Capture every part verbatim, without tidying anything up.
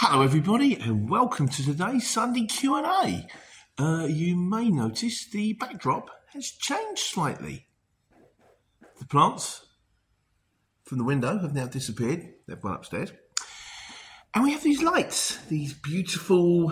Hello everybody and welcome to today's Sunday Q and A. Uh, you may notice the backdrop has changed slightly. The plants from the window have now disappeared. They've gone upstairs. And we have these lights, these beautiful,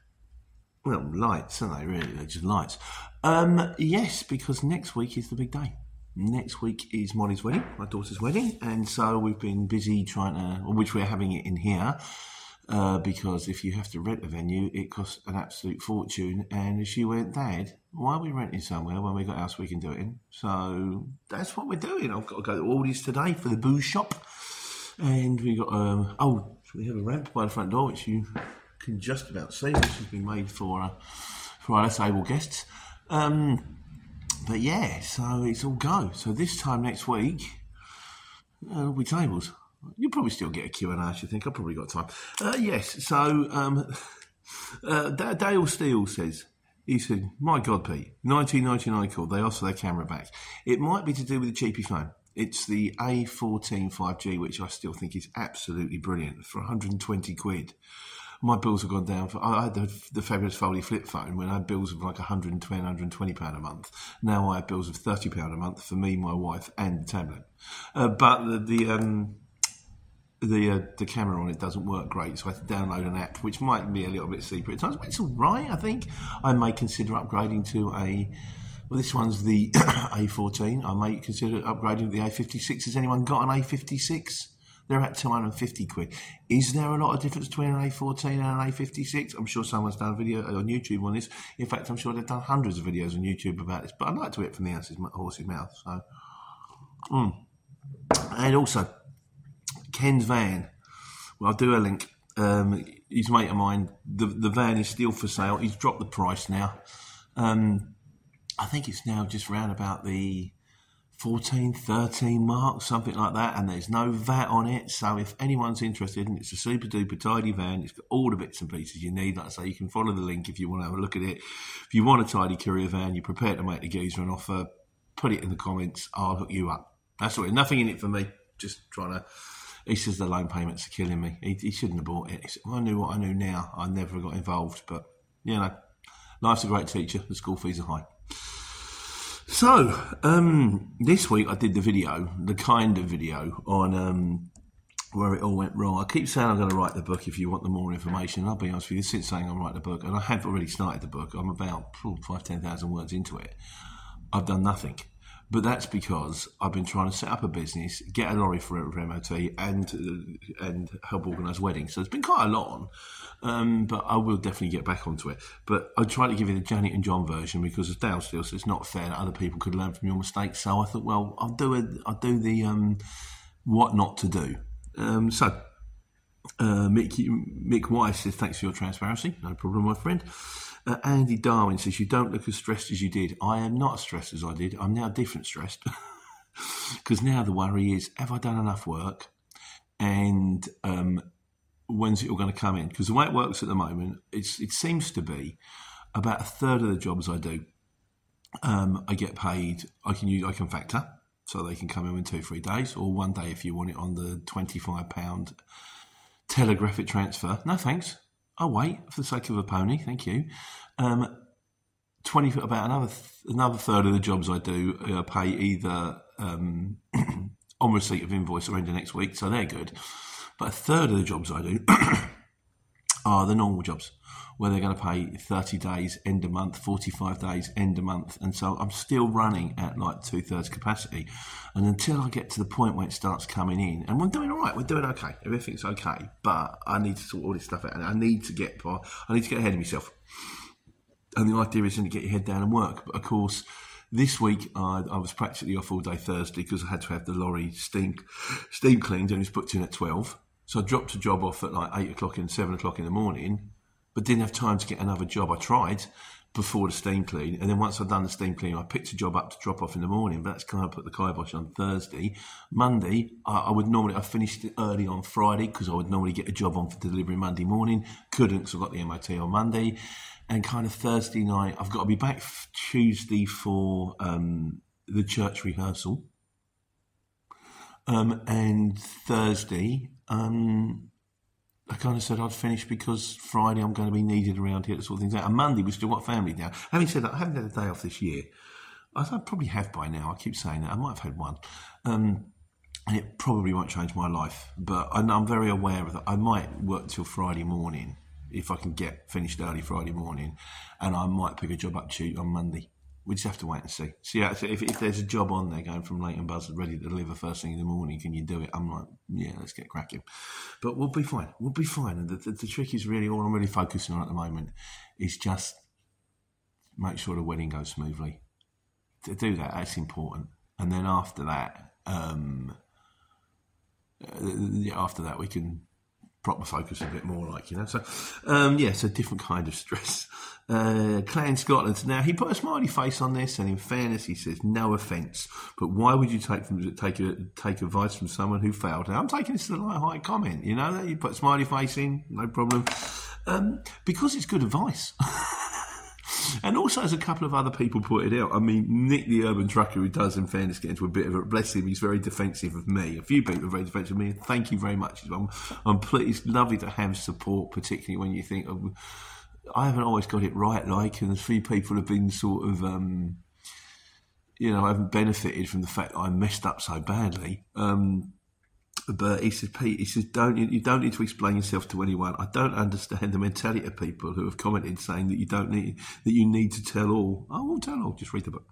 well, lights, aren't they really? They're just lights. Um, yes, because next week is the big day. Next week is Molly's wedding, my daughter's wedding, and so we've been busy trying to, or which we're having it in here, uh, because if you have to rent a venue, it costs an absolute fortune. And she went, Dad, why are we renting somewhere when we got a house we can do it in? So that's what we're doing. I've got to go to Aldi's today for the booze shop, and we got um, oh, we have a ramp by the front door which you can just about see, which has been made for uh, for our disabled guests. Um, But yeah, so it's all go. So this time next week, uh, there'll be tables. You'll probably still get a Q and A, I should think. I've probably got time. Uh, yes, so um, uh, Dale Steele says, he said, my God, Pete, nineteen ninety-nine call, they asked for their camera back. It might be to do with the cheapy phone. It's the A fourteen five G, which I still think is absolutely brilliant, for one hundred twenty quid. My bills have gone down. For, I had the, the fabulous Foley flip phone when I had bills of like one hundred ten, one hundred twenty pounds a month. Now I have bills of thirty pounds a month for me, my wife, and the tablet. Uh, but the the um, the, uh, the camera on it doesn't work great, so I have to download an app, which might be a little bit secret at times, but it's all right, I think. I may consider upgrading to a... Well, this one's the A fourteen. I may consider upgrading to the A fifty-six. Has anyone got an A fifty-six? They're at two hundred fifty quid. Is there a lot of difference between an A fourteen and an A fifty-six? I'm sure someone's done a video on YouTube on this. In fact, I'm sure they've done hundreds of videos on YouTube about this. But I'd like to hear it from the horse's mouth. So, mm. And also, Ken's van. Well, I'll do a link. Um, his mate of mine, the, the van is still for sale. He's dropped the price now. Um, I think it's now just round about the fourteen, thirteen mark, something like that, and there's no V A T on it. So if anyone's interested, and it's a super duper tidy van, it's got all the bits and pieces you need. Like I say, you can follow the link if you want to have a look at it. If you want a tidy courier van, you're prepared to make the geezer an offer, put it in the comments, I'll hook you up. That's all. Nothing in it for me, just trying to... He says the loan payments are killing me. He, he shouldn't have bought it. He said, well, I knew what I knew now. I never got involved, but, you know, life's a great teacher. The school fees are high. So, um, this week I did the video, the kind of video on um, where it all went wrong. I keep saying I'm going to write the book if you want the more information. I'll be honest with you, since saying I'll write the book, and I have already started the book, I'm about five, ten thousand words into it. I've done nothing. But that's because I've been trying to set up a business, get a lorry for, for M O T, and uh, and help organise weddings. So it's been quite a lot on, um, but I will definitely get back onto it. But I tried to give you the Janet and John version because, as Dale still says, it's not fair that other people could learn from your mistakes. So I thought, well, I'll do it. I'll do the um, what not to do. Um, so uh, Mick Mick Weiss says, thanks for your transparency. No problem, my friend. Uh, Andy Darwin says, you don't look as stressed as you did. I am not as stressed as I did. I'm now different stressed. Because now the worry is, have I done enough work? And um, when's it all going to come in? Because the way it works at the moment, it's, it seems to be about a third of the jobs I do, um, I get paid, I can use, I can factor, so they can come in in two, three days, or one day if you want it on the twenty-five pounds telegraphic transfer. No thanks. I'll wait for the sake of a pony, thank you. Um, twenty about another th- another third of the jobs I do uh, pay either um, on receipt of invoice or end of next week, so they're good. But a third of the jobs I do are the normal jobs, where they're going to pay thirty days, end of month, forty-five days, end of month, and so I'm still running at like two thirds capacity. And until I get to the point where it starts coming in, and we're doing all right, we're doing okay, everything's okay, but I need to sort all this stuff out, and I need to get, I need to get ahead of myself. And the idea is to get your head down and work. But of course, this week I, I was practically off all day Thursday because I had to have the lorry steam steam cleaned, and it was booked in at twelve. So I dropped a job off at like eight o'clock and seven o'clock in the morning, but didn't have time to get another job. I tried before the steam clean, and then once I'd done the steam clean, I picked a job up to drop off in the morning, but that's kind of put the kibosh on Thursday. Monday, I, I would normally, I finished it early on Friday because I would normally get a job on for delivery Monday morning. Couldn't because I got the M O T on Monday. And kind of Thursday night, I've got to be back Tuesday for um, the church rehearsal. Um, and Thursday, um, I kind of said I'd finish because Friday I'm going to be needed around here to sort things out. And Monday we've still got family now. Having said that, I haven't had a day off this year. I probably have by now. I keep saying that. I might have had one. Um, and it probably won't change my life. But I'm very aware of that. I might work till Friday morning if I can get finished early Friday morning. And I might pick a job up to on Monday. We just have to wait and see. See, if, if there's a job on there going from Leighton Buzzard ready to deliver first thing in the morning, can you do it? I'm like, yeah, let's get cracking. But we'll be fine. We'll be fine. And the, the, the trick is really, all I'm really focusing on at the moment is just make sure the wedding goes smoothly. To do that, that's important. And then after that, um, uh, after that, we can proper focus a bit more, like, you know. So, um, yeah, it's a different kind of stress. Uh, Clan Scotland. Now, he put a smiley face on this, and in fairness, he says, no offence, but why would you take from, take a, take advice from someone who failed? Now, I'm taking this as a light-hearted comment, you know, that you put a smiley face in, no problem. Um, because it's good advice. And also, as a couple of other people pointed out, I mean, Nick the Urban Trucker, who does, in fairness, get into a bit of a, bless him, he's very defensive of me. A few people are very defensive of me. Thank you very much. I'm, I'm pleased, it's lovely to have support, particularly when you think, of, I haven't always got it right, like, and a few people have been sort of, um, you know, I haven't benefited from the fact that I messed up so badly. Um, But he says, Pete, he says, don't you don't need to explain yourself to anyone. I don't understand the mentality of people who have commented saying that you don't need that you need to tell all. I won't tell all. Just read the book.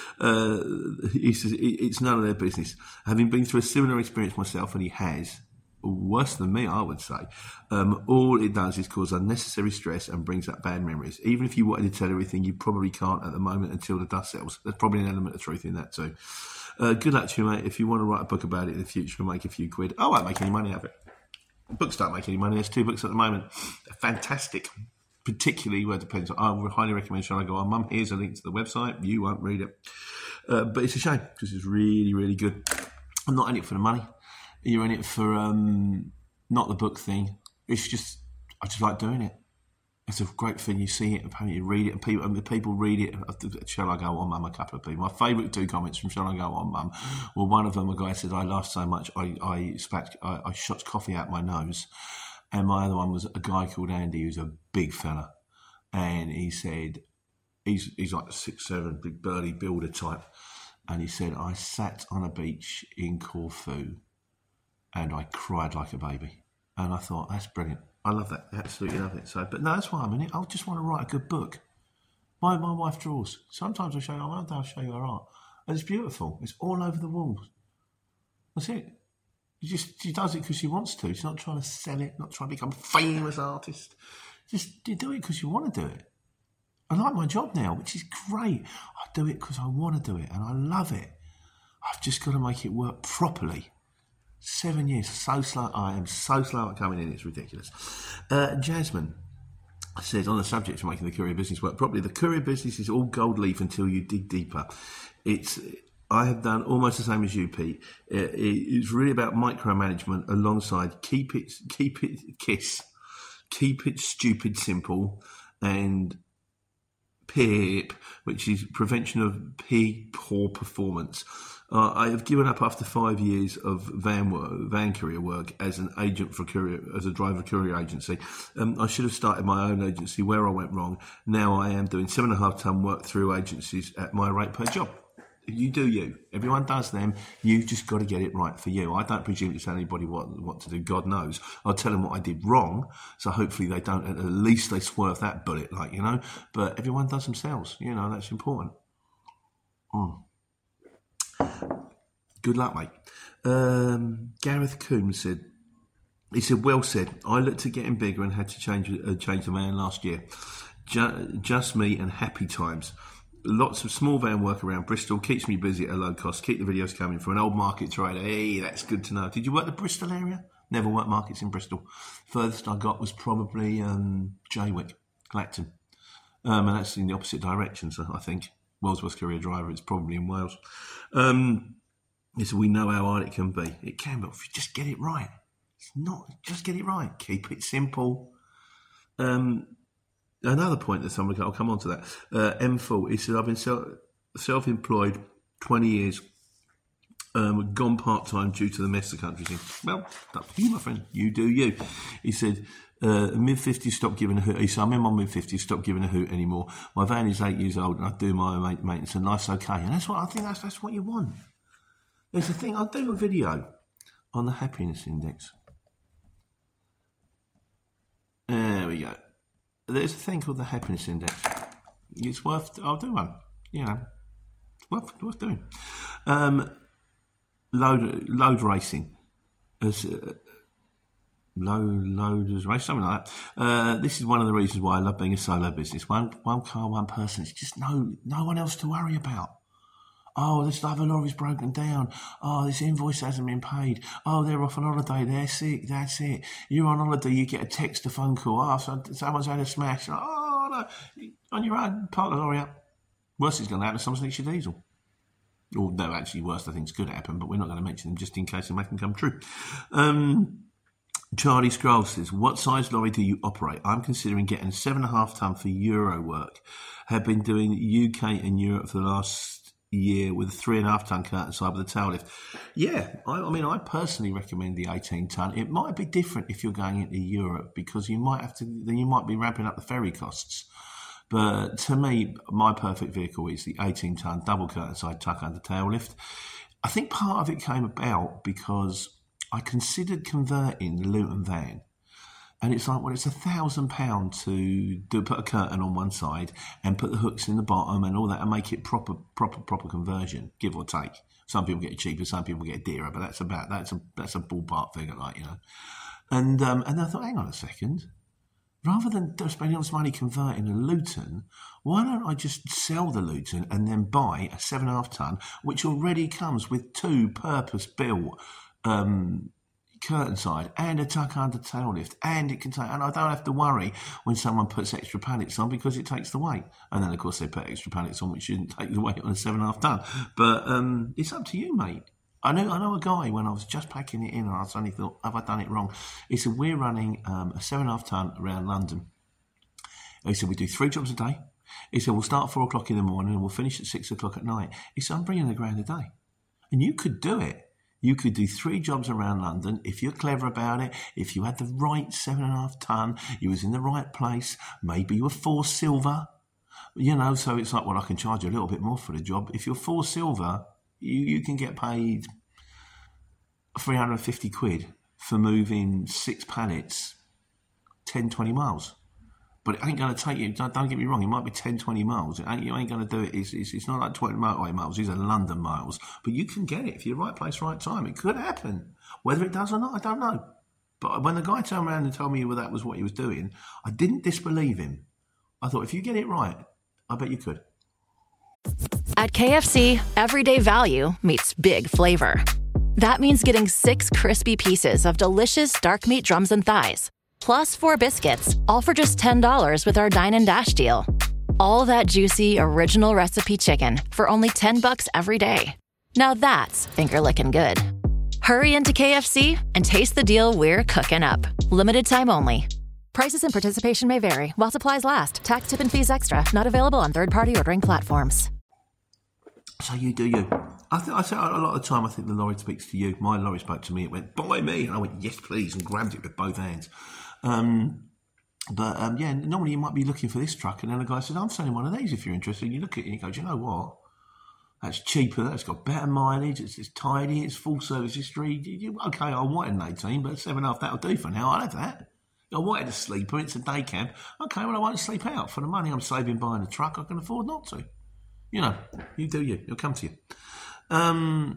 Uh, he says it's none of their business. Having been through a similar experience myself, and he has, worse than me, I would say. Um, all it does is cause unnecessary stress and brings up bad memories. Even if you wanted to tell everything, you probably can't at the moment until the dust settles. There's probably an element of truth in that too. Uh, good luck to you, mate. If you want to write a book about it in the future and make a few quid, I won't make any money out of it. Books don't make any money. There's two books at the moment. They're fantastic. Particularly where it depends. I would highly recommend Shall I Go On Mum. Here's a link to the website. You won't read it. Uh, but it's a shame because it's really, really good. I'm not in it for the money. You're in it for um, not the book thing. It's just, I just like doing it. It's a great thing. You see it, and you read it, and people, and the people read it. Shall I Go On Mum? A couple of people. My favourite two comments from Shall I Go On Mum? Well, one of them, a guy said, I laughed so much, I I, spat, I I shot coffee out my nose. And my other one was a guy called Andy, who's a big fella. And he said, he's he's like a six, seven, big burly builder type. And he said, I sat on a beach in Corfu and I cried like a baby. And I thought, that's brilliant. I love that. Absolutely love it. So, but no, that's why I'm in it. I just want to write a good book. My my wife draws. Sometimes I show you, I'll show you her art. And it's beautiful. It's all over the walls. That's it. She just she does it because she wants to. She's not trying to sell it, not trying to become a famous artist. Just you do it because you want to do it. I like my job now, which is great. I do it because I want to do it and I love it. I've just got to make it work properly. Seven years, so slow. I am so slow at coming in, it's ridiculous. Uh, Jasmine says, on the subject of making the courier business work properly, the courier business is all gold leaf until you dig deeper. It's I have done almost the same as you, Pete. It, it's really about micromanagement alongside keep it, keep it, kiss, keep it stupid simple, and PEEP, which is prevention of P poor performance. Uh, I have given up after five years of van work, van courier work as an agent for courier, as a driver courier agency. Um, I should have started my own agency where I went wrong. Now I am doing seven and a half ton work through agencies at my rate per job. You do you. Everyone does them. You just got to get it right for you. I don't presume to tell anybody what what to do. God knows. I'll tell them what I did wrong. So hopefully they don't. At least they swerve that bullet, like, you know. But everyone does themselves. You know, that's important. Mm. Good luck, mate. Um, Gareth Coombs said, he said, well said. I looked at getting bigger and had to change uh, change the van last year. Just, just me and happy times. Lots of small van work around Bristol. Keeps me busy at a low cost. Keep the videos coming. For an old market trader, hey, that's good to know. Did you work the Bristol area? Never worked markets in Bristol. Furthest I got was probably um, Jaywick, Clacton. Um, and that's in the opposite direction, so I think. Walesworth Courier Driver, it's probably in Wales. Um, so we know how hard it can be. It can, but if you just get it right. It's not, just get it right. Keep it simple. Um, another point that somebody, I'll come on to that. Uh, M four, he said, I've been self, self-employed twenty years. Um, gone part-time due to the mess the country's in. Well, up to you, my friend. You do you. He said, uh, mid-fifties, stop giving a hoot. He said, I'm in my mid-fifties, stop giving a hoot anymore. My van is eight years old and I do my maintenance and life's okay. And that's what I think that's, that's what you want. There's a thing, I'll do a video on the happiness index. There we go. There's a thing called the happiness index. It's worth, I'll do one. You know, it's worth, worth doing. Um, Load, load racing, as uh, load, loaders race, something like that. Uh, this is one of the reasons why I love being a solo business. One, one car, one person. It's just no, no one else to worry about. Oh, this other lorry's broken down. Oh, this invoice hasn't been paid. Oh, they're off on holiday. They're sick. That's it. You're on holiday. You get a text, a phone call. Oh, so someone's had a smash. Oh no, on your own, park the lorry up. Worst is going to happen. Someone sneaks your diesel. Or no, actually, worse things could happen, but we're not going to mention them just in case they make them come true. Um, Charlie Scroll says, what size lorry do you operate? I'm considering getting a seven and a half ton for Euro work. Have been doing U K and Europe for the last year with a three and a half ton curtain side with a tail lift. Yeah, I, I mean, I personally recommend the eighteen ton. It might be different if you're going into Europe because you might have to, then you might be ramping up the ferry costs. But to me, my perfect vehicle is the eighteen ton double curtain side tuck under tail lift. I think part of it came about because I considered converting the Luton van. And it's like, well, it's a thousand pounds to do put a curtain on one side and put the hooks in the bottom and all that and make it proper, proper, proper conversion, give or take. Some people get it cheaper, some people get it dearer, but that's about that's a that's a ballpark figure, like, you know. And um, and I thought, hang on a second. Rather than spending all this money converting a Luton, why don't I just sell the Luton and then buy a seven and a half ton, which already comes with two purpose-built um, curtain side and a tuck under tail lift, and it can take, and I don't have to worry when someone puts extra pallets on because it takes the weight. And then, of course, they put extra pallets on which shouldn't take the weight on a seven and a half ton. But um, it's up to you, mate. I know I know a guy, when I was just packing it in, and I suddenly thought, have I done it wrong? He said, we're running um, a seven and a half ton around London. He said, we do three jobs a day. He said, we'll start at four o'clock in the morning and we'll finish at six o'clock at night. He said, I'm bringing a grand a day. And you could do it. You could do three jobs around London if you're clever about it, if you had the right seven and a half ton, you was in the right place, maybe you were four silver, you know, so it's like, well, I can charge you a little bit more for the job. If you're four silver, You, you can get paid three hundred fifty quid for moving six pallets ten, twenty miles. But it ain't going to take you, don't, don't get me wrong, it might be ten, twenty miles. It ain't, you ain't going to do it. It's, it's, it's not like twenty motorway miles, these are London miles. But you can get it if you're right place, right time. It could happen. Whether it does or not, I don't know. But when the guy turned around and told me well, that was what he was doing, I didn't disbelieve him. I thought, if you get it right, I bet you could. At K F C, everyday value meets big flavor. That means getting six crispy pieces of delicious dark meat drums and thighs, plus four biscuits, all for just ten dollars with our Dine and Dash deal. All that juicy, original recipe chicken for only ten bucks every day. Now that's finger-licking good. Hurry into K F C and taste the deal we're cooking up. Limited time only. Prices and participation may vary while supplies last. Tax, tip, and fees extra. Not available on third-party ordering platforms. So you do you. I think I say a lot of the time I think the lorry speaks to you. My lorry spoke to me. It went, buy me. And I went, yes, please, and grabbed it with both hands. Um, but um, yeah, normally you might be looking for this truck, and then the guy says, I'm selling one of these if you're interested. And you look at it and you go, do you know what? That's cheaper. That's got better mileage. It's, it's tidy. It's full service history. You, okay, I wanted an eighteen, but seven and a half, that'll do for now. I'll have that. I wanted a sleeper. It's a day cab. Okay, well, I won't sleep out. For the money I'm saving buying a truck, I can afford not to. You know, you do you. It'll come to you. Um,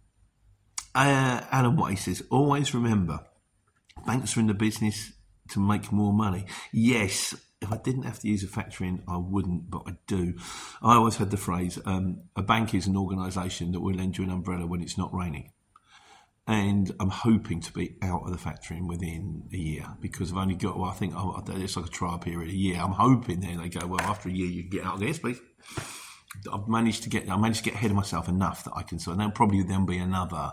uh, Alan White says, always remember, banks are in the business to make more money. Yes, if I didn't have to use a factory in, I wouldn't, but I do. I always had the phrase, um, a bank is an organisation that will lend you an umbrella when it's not raining. And I'm hoping to be out of the factory within a year because I've only got, well, I think oh, it's like a trial period, a year. I'm hoping then they go, well, after a year you can get out of this, please. I've managed to get, I managed to get ahead of myself enough that I can, so there'll probably then be another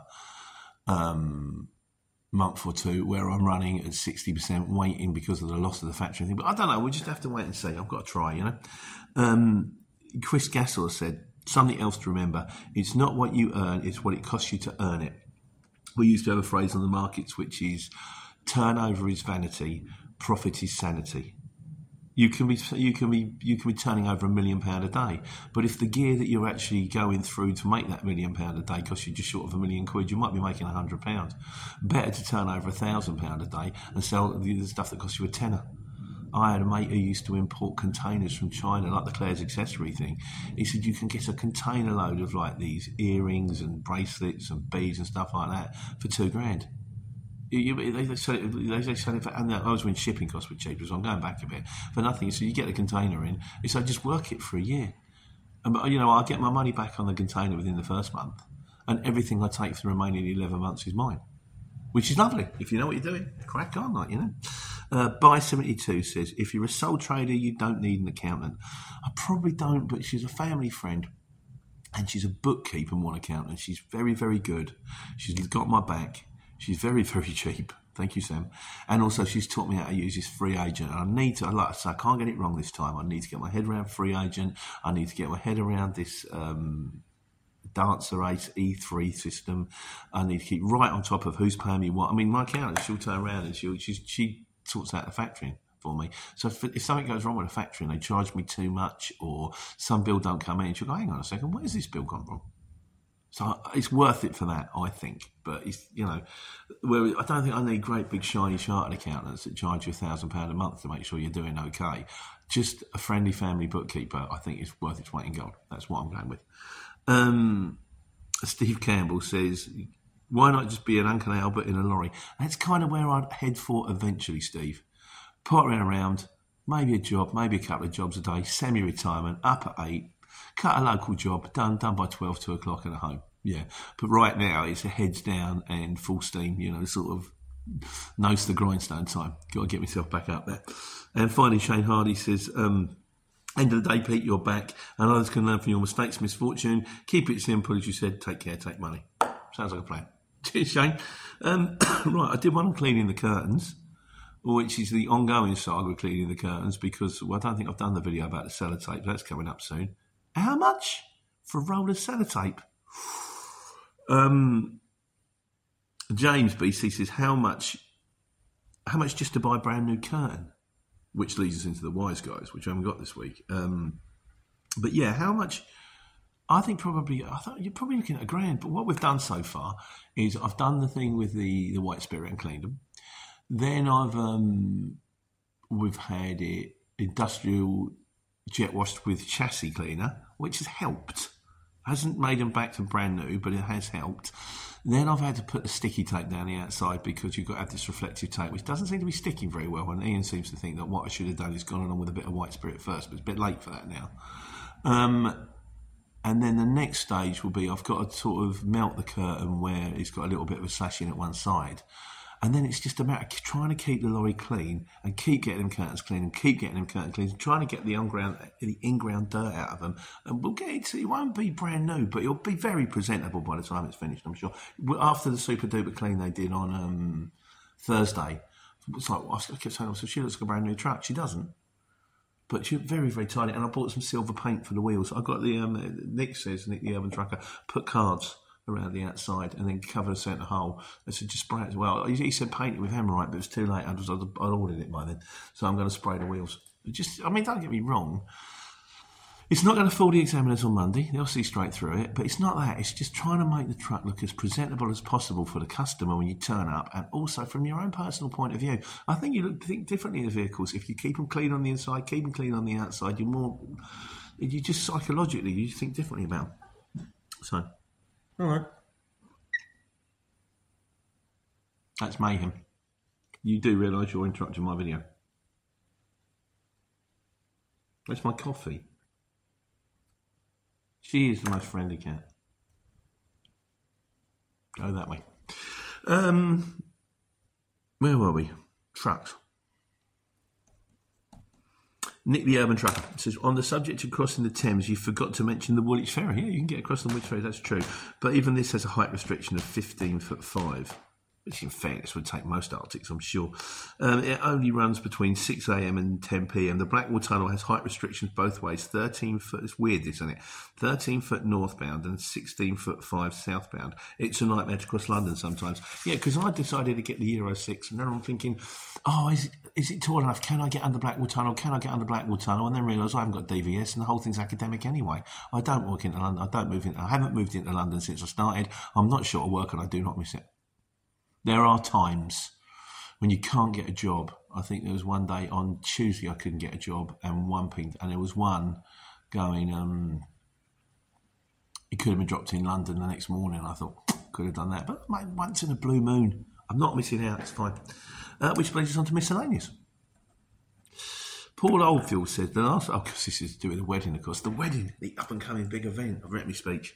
um, month or two where I'm running at sixty percent waiting because of the loss of the factory thing. But I don't know, we'll just have to wait and see. I've got to try, you know. Um, Chris Gassel said, Something else to remember, it's not what you earn, it's what it costs you to earn it. We used to have a phrase on the markets which is turnover is vanity, profit is sanity. You can be you can be you can be turning over a million pound a day, but if the gear that you're actually going through to make that million pound a day costs you just short of a million quid, you might be making a hundred pounds. Better to turn over a thousand pound a day and sell the stuff that costs you a tenner. I had a mate who used to import containers from China, like the Claire's accessory thing. He said you can get a container load of like these earrings and bracelets and beads and stuff like that for two grand. You, you, they, they, sell it, they, they sell it for, and that was when shipping costs were cheaper, so I'm going back a bit, for nothing. So you get the container in, it's like just work it for a year. And, you know, I'll get my money back on the container within the first month, and everything I take for the remaining eleven months is mine. Which is lovely. If you know what you're doing, crack on, like, you know. Uh, Buy seventy-two says, if you're a sole trader, you don't need an accountant. I probably don't, but she's a family friend. And she's a bookkeeper and one accountant. She's very, very good. She's got my back. She's very, very cheap. Thank you, Sam. And also, she's taught me how to use this free agent. And I need to, like I say, I can't get it wrong this time. I need to get my head around free agent. I need to get my head around this... Um, Dancer Ace E three system. I need to keep right on top of who's paying me what. I mean, my accountant, she'll turn around and she'll, she, she sorts out the factoring for me. So if, if something goes wrong with the factory and they charge me too much or some bill don't come in, she'll go, hang on a second, where's this bill come from? So it's worth it for that, I think. But, it's, you know, where I don't think I need great big shiny chartered accountants that charge you a thousand pounds a month to make sure you're doing okay. Just a friendly family bookkeeper, I think, is worth its weight in gold. That's what I'm going with. Um, Steve Campbell says, why not just be an Uncle Albert in a lorry? That's kind of where I'd head for eventually, Steve. Pottering around, maybe a job, maybe a couple of jobs a day, semi-retirement, up at eight, cut a local job, done, done by twelve, two o'clock and at home. Yeah, but right now it's a heads down and full steam, you know, sort of nose to the grindstone time. Got to get myself back up there. And finally, Shane Hardy says, um, end of the day, Pete, you're back, and others can learn from your mistakes, misfortune. Keep it simple, as you said. Take care, take money. Sounds like a plan. Cheers, Shane. Um, right, I did one on cleaning the curtains, which is the ongoing saga of cleaning the curtains, because well, I don't think I've done the video about the sellotape. That's coming up soon. How much for a roll of sellotape? Um, James B C says, how much? How much just to buy a brand new curtain? Which leads us into the wise guys, which I haven't got this week. Um, but yeah, how much? I think probably, I thought you're probably looking at a grand. But what we've done so far is I've done the thing with the, the white spirit and cleaned them. Then I've um, we've had it industrial jet washed with chassis cleaner, which has helped. Hasn't made them back to brand new, but it has helped. Then I've had to put the sticky tape down the outside because you've got to have this reflective tape, which doesn't seem to be sticking very well. And Ian seems to think that what I should have done is gone along with a bit of white spirit first, but it's a bit late for that now. Um, and then the next stage will be I've got to sort of melt the curtain where it's got a little bit of a slash in at one side. And then it's just a matter of trying to keep the lorry clean and keep getting them curtains clean and keep getting them curtains clean and trying to get the on-ground, the in-ground dirt out of them. And we'll get it to, it won't be brand new, but it'll be very presentable by the time it's finished, I'm sure. After the super duper clean they did on um, Thursday, it's like, I kept saying, so she looks like a brand new truck. She doesn't. But she's very, very tiny. And I bought some silver paint for the wheels. I got the, um, Nick says, Nick the Urban Trucker, put cards around the outside and then cover the centre hole. I said, just spray it as well. He, he said paint it with Hammerite, but it was too late. I'd, I'd, I'd ordered it by then. So I'm going to spray the wheels. Just, I mean, don't get me wrong. It's not going to fool the examiners on Monday. They'll see straight through it. But it's not that. It's just trying to make the truck look as presentable as possible for the customer when you turn up, and also from your own personal point of view. I think you look, think differently of vehicles. If you keep them clean on the inside, keep them clean on the outside, you're more... You just psychologically, you think differently about them. So... All right. That's mayhem. You do realise you're interrupting my video. That's my coffee. She is the most friendly cat. Go that way. Um, where were we? Trucks. Nick the Urban Trucker says, on the subject of crossing the Thames, you forgot to mention the Woolwich Ferry. Yeah, you can get across the Woolwich Ferry, that's true. But even this has a height restriction of fifteen foot five. which in fairness would take most Arctics, I'm sure. Um, it only runs between six a.m. and ten p.m. The Blackwall Tunnel has height restrictions both ways, thirteen foot, it's weird, isn't it? thirteen foot northbound and sixteen foot five southbound. It's a nightmare to cross London sometimes. Yeah, because I decided to get the Euro six, and then I'm thinking, oh, is it, is it tall enough? Can I get under Blackwall Tunnel? Can I get under Blackwall Tunnel? And then realise I haven't got D V S, and the whole thing's academic anyway. I don't work into London. I don't move into, I haven't moved into London since I started. I'm not short of work, and I do not miss it. There are times when you can't get a job. I think there was one day on Tuesday I couldn't get a job, and one pinged, and there was one going, um, it could have been dropped in London the next morning. I thought, could have done that. But mate, once in a blue moon, I'm not missing out, it's fine. Uh, which brings us on to miscellaneous. Paul Oldfield said, the last, oh, because this is to do with the wedding, of course, the wedding, the up-and-coming big event. I've read my speech.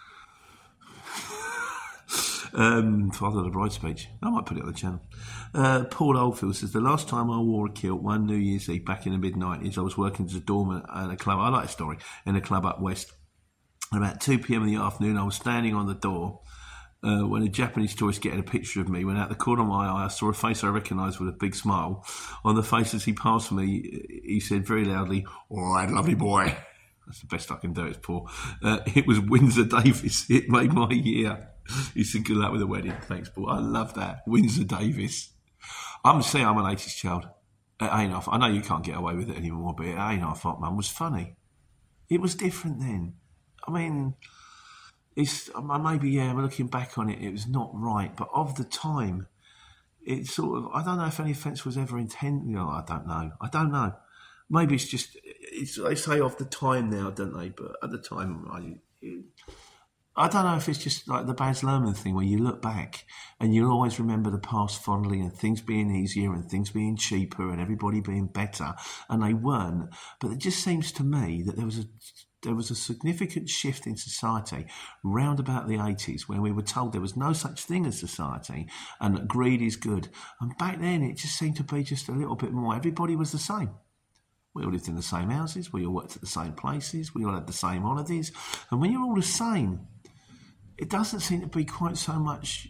Um, Father of the Bride speech. I might put it on the channel. Uh, Paul Oldfield says, the last time I wore a kilt one New Year's Eve back in the mid nineties, I was working as a doorman at a club. I like a story. In a club up west. At about two p.m. in the afternoon, I was standing on the door uh, when a Japanese tourist getting a picture of me. When out the corner of my eye, I saw a face I recognised with a big smile. On the face as he passed me, he said very loudly, all right, lovely boy. That's the best I can do, it's Paul. Uh, it was Windsor Davis. It made my year. He said, good luck with the wedding. Thanks, Paul. I love that. Windsor Davis. I'm saying I'm an eighties child. It ain't off. I know you can't get away with it anymore, but it ain't off. Mum was funny. It was different then. I mean, it's maybe, yeah, looking back on it, it was not right. But of the time, it sort of, I don't know if any offence was ever intended. You know, I don't know. I don't know. Maybe it's just, it's, they say of the time now, don't they? But at the time, I, it, I don't know if it's just like the Baz Luhrmann thing where you look back and you'll always remember the past fondly and things being easier and things being cheaper and everybody being better, and they weren't. But it just seems to me that there was a there was a significant shift in society round about the eighties when we were told there was no such thing as society and that greed is good. And back then it just seemed to be just a little bit more. Everybody was the same. We all lived in the same houses. We all worked at the same places. We all had the same holidays. And when you're all the same, it doesn't seem to be quite so much,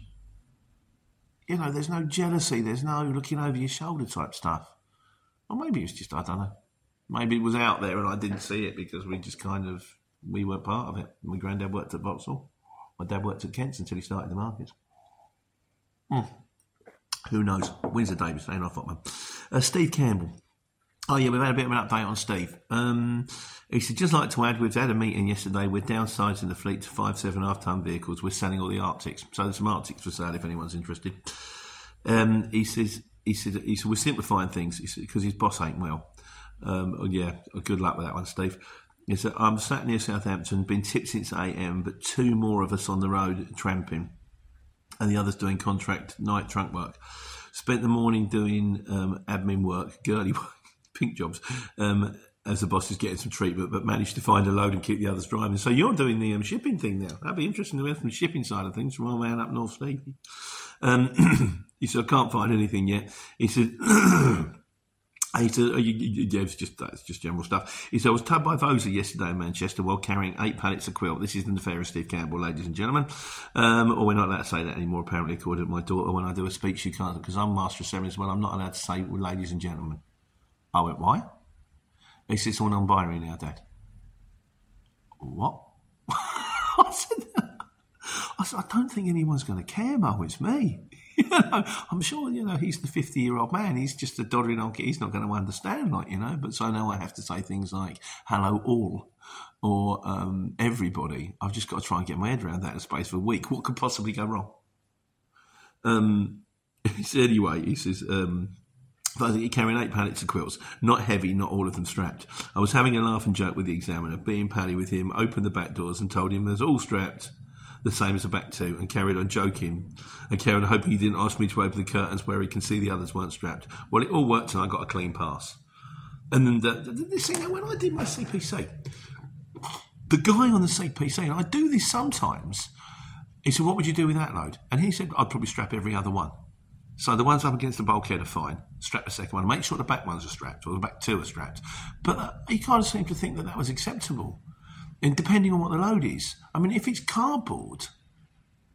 you know, there's no jealousy, there's no looking over your shoulder type stuff. Or maybe it's just, I don't know. Maybe it was out there and I didn't see it because we just kind of, we weren't part of it. My granddad worked at Vauxhall. My dad worked at Kent's until he started the markets. Hmm. Who knows? Windsor Davis, ain't off man. Uh, Steve Campbell. Oh, yeah, we've had a bit of an update on Steve. Um, he said, just like to add, we've had a meeting yesterday. We're downsizing the fleet to five, seven and a half tonne vehicles. We're selling all the Arctics. So there's some Arctics for sale if anyone's interested. Um, he says, he said, he said, we're simplifying things because his boss ain't well. Um, oh, yeah, good luck with that one, Steve. He said, I'm sat near Southampton, been tipped since eight a.m, but two more of us on the road tramping and the others doing contract night trunk work. Spent the morning doing um, admin work, girly work, pink jobs, um, as the boss is getting some treatment, but managed to find a load and keep the others driving. So you're doing the um, shipping thing now. That'd be interesting to hear from the shipping side of things from our man up north, Steve. Um, he said, I can't find anything yet. He said, he said, oh, you, you, yeah, it's just, that's just general stuff. He said, I was tubbed by Vosa yesterday in Manchester while carrying eight pallets of quilt. This isn't the fair of Steve Campbell, ladies and gentlemen. Um, or we're not allowed to say that anymore, apparently, according to my daughter. When I do a speech, she can't, because I'm master of ceremonies as well, I'm not allowed to say ladies and gentlemen. I went, why? He said, it's all non-binary now, Dad. What? I said, I said, I don't think anyone's going to care, Mo, it's me. You know, I'm sure, you know, he's the fifty-year-old man. He's just a doddering old kid. He's not going to understand, like, you know. But so now I have to say things like, hello, all, or um, everybody. I've just got to try and get my head around that in the space of a week. What could possibly go wrong? Um, he said, anyway, he says... Um, I think you're carrying eight pallets of quilts, not heavy, not all of them strapped. I was having a laugh and joke with the examiner, being pally with him, opened the back doors and told him there's all strapped, the same as the back two, and carried on joking and carried on hoping he didn't ask me to open the curtains where he can see the others weren't strapped. Well, it all worked and I got a clean pass. And then the, the, the thing, when I did my C P C, the guy on the C P C, and I do this sometimes, he said, what would you do with that load? And he said, I'd probably strap every other one. So the ones up against the bulkhead are fine. Strap the second one. Make sure the back ones are strapped, or the back two are strapped. But uh, he kind of seemed to think that that was acceptable. And depending on what the load is. I mean, if it's cardboard,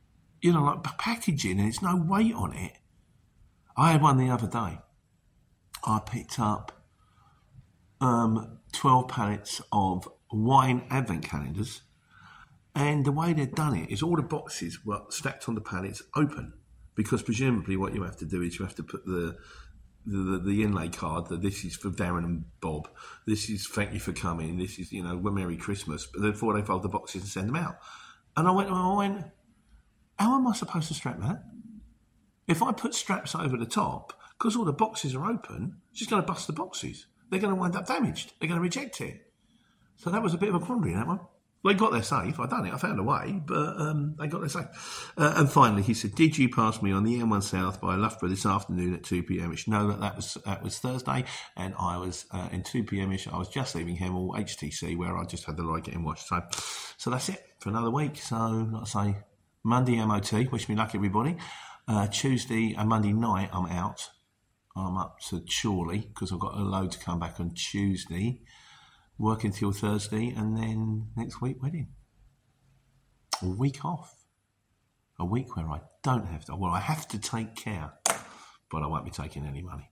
you know, like packaging and it's no weight on it. I had one the other day. I picked up um, twelve pallets of wine advent calendars, and the way they'd done it is all the boxes were stacked on the pallets open, because presumably what you have to do is you have to put the the, the, the inlay card that this is for Darren and Bob, this is thank you for coming, this is, you know, we're Merry Christmas, but before they fold the boxes and send them out. And I went, I went, how am I supposed to strap that? If I put straps over the top, because all the boxes are open, it's just going to bust the boxes. They're going to wind up damaged. They're going to reject it. So that was a bit of a quandary, that one. They got there safe. I done it. I found a way, but um, they got there safe. Uh, and finally, he said, "Did you pass me on the M one South by Loughborough this afternoon at two p.m ish?" No, that that was that was Thursday, and I was uh, in two p.m ish. I was just leaving Hemel H T C, where I just had the light getting washed. So, so that's it for another week. So, like I say, Monday M O T. Wish me luck, everybody. Uh, Tuesday and Monday night, I'm out. I'm up to Chorley because I've got a load to come back on Tuesday. Working till Thursday, and then next week wedding. A week off. A week where I don't have to. Well, I have to take care, but I won't be taking any money.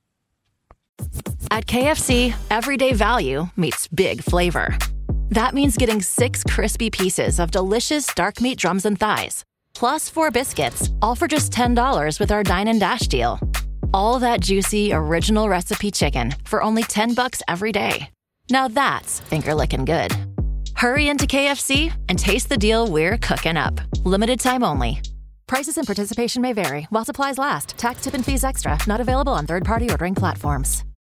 At K F C, everyday value meets big flavor. That means getting six crispy pieces of delicious dark meat drums and thighs, plus four biscuits, all for just ten dollars with our Dine and Dash deal. All that juicy, original recipe chicken for only ten bucks every day. Now that's finger-licking good. Hurry into K F C and taste the deal we're cooking up. Limited time only. Prices and participation may vary while supplies last. Tax, tip, and fees extra. Not available on third-party ordering platforms.